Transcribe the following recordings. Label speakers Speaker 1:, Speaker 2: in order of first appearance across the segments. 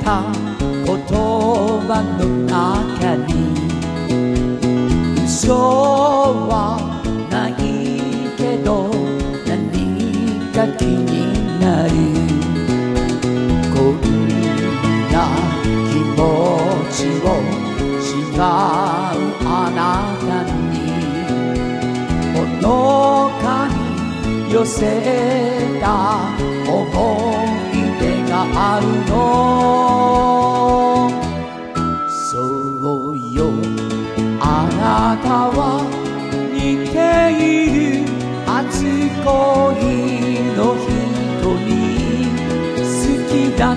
Speaker 1: た言葉の中に嘘はないけど何か気になる。こんな気持ちを違うあなたにほのかに寄せた想い出があるの。そうよ、あなたは似ている初恋の人に好きだった。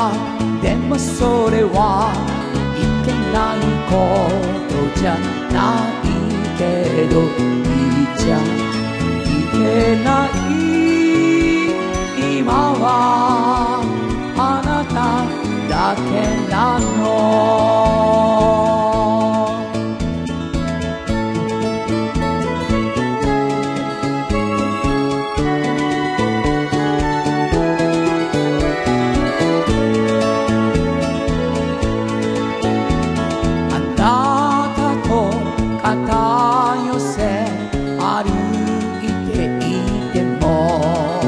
Speaker 1: でもそれはいけないことじゃないけど、いいじゃいけない。今はあなただけなの。肩寄せ歩いていても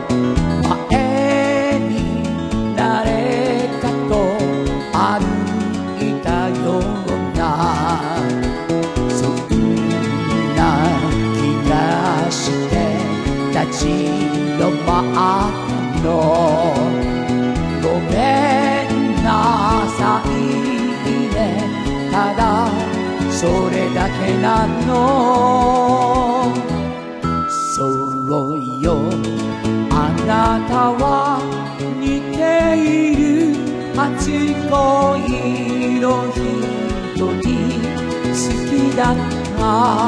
Speaker 1: 前に誰かと歩いたようなそんな気がして立ち止まったの。ごめんなさいね、ただそれだけなの。そうよ、あなたは似ている初恋の人に好きだった。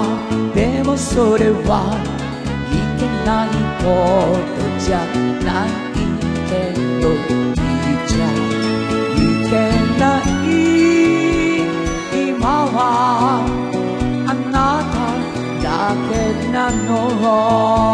Speaker 1: でもそれはいけないことじゃないけど、いいじゃいけない。今はあなただけなの。